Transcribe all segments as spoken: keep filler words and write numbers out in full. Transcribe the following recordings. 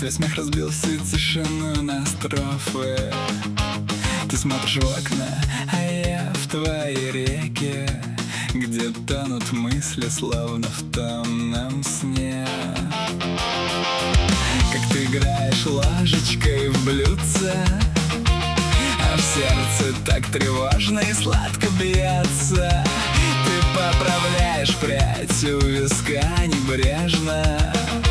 Твой смех разбил всю тишину на строфы. Ты смотришь в окна, а я в твои реки, где тонут мысли, словно в томном сне. Как ты играешь ложечкой в блюдце, а в сердце так тревожно и сладко бьется. Ты поправляешь прядь у виска небрежно,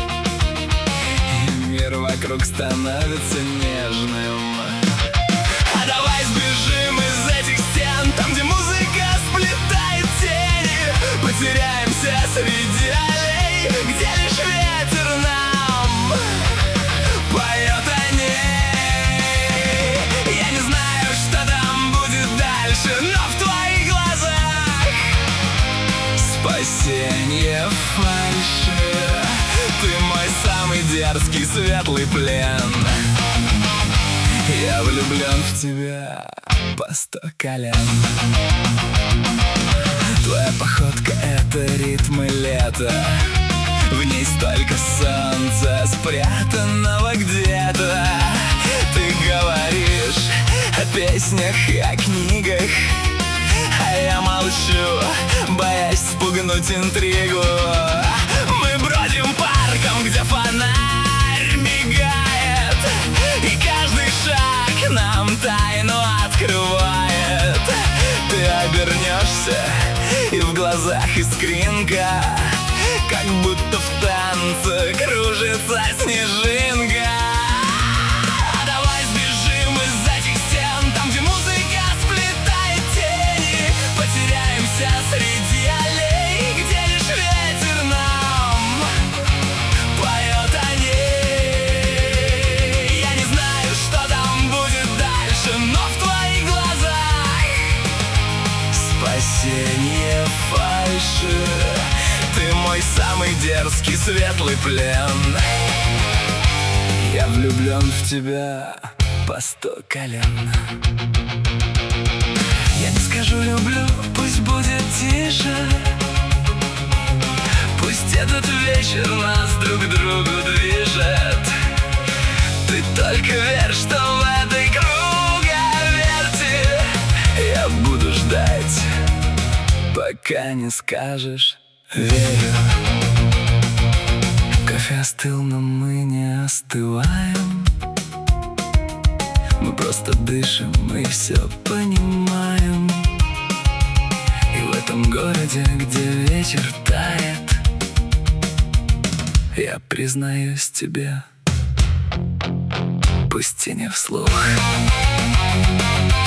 и мир вокруг становится нежным. А давай сбежим из этих стен, там, где музыка сплетает тени. Потеряемся среди аллей, где лишь ветер нам поет о ней. Я не знаю, что там будет дальше, но в твоих глазах спасение фальши. Ты мой самый дерзкий светлый плен. Я влюблен в тебя по сто колен. Твоя походка — это ритмы лета, в ней столько солнца, спрятанного где-то. Ты говоришь о песнях и о книгах, а я молчу, боясь спугнуть интригу. Мы бродим парком, где фонарь мигает, и каждый шаг нам тайну открывает. Ты обернешься, и в глазах искринка, как будто в танце кружится снежинка. А давай сбежим из этих стен, там, где музыка сплетает тени. Потеряемся среди аллей, где лишь ветер нам поет о ней. Я не знаю, что там будет дальше, но в твоих глазах спасение фальши. Ты мой самый дерзкий светлый плен. Я влюблен в тебя по сто колен. Я не скажу люблю, пусть будет тише. Пусть этот вечер нас друг к другу движет. Ты только верь, что в этой круговерти я буду ждать, пока не скажешь верю. Кофе остыл, но мы не остываем. Мы просто дышим и все понимаем. И в этом городе, где вечер тает, я признаюсь тебе, пусть и не вслух.